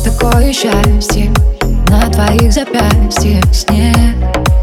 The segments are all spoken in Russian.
такое счастье на твоих запястьях? Снег,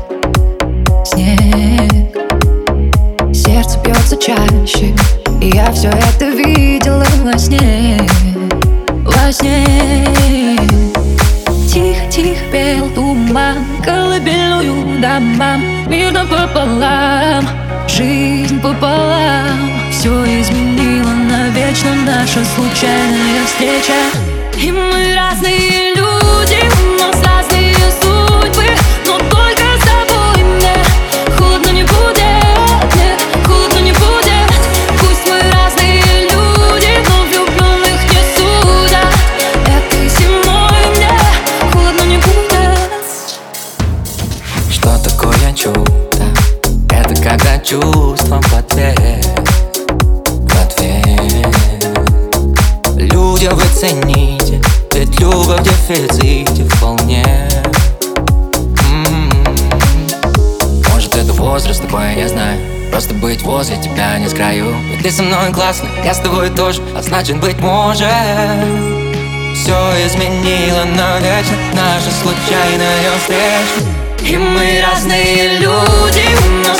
снег. Сердце бьется чаще, и я все это видела во сне, во сне. Тихо-тихо пел туман колыбельную домам. Мир напополам, жизнь пополам. Все изменило навечно наша случайная встреча. И мы разные люди, у нас разные судьбы, но только с тобой мне холодно не будет, нет, холодно не будет. Пусть мы разные люди, но влюбленных не судят. Этой зимой мне холодно не будет. Что такое чудо? Это когда чувством в ответ. Люди, вы цените, ведь любовь в дефиците вполне. Может, это возраст такой, я знаю. Просто быть возле тебя не с краю. Ведь ты со мной классно, я с тобой тоже, а значит, быть может, все изменило навечно наша случайная встреча. И мы разные люди, у нас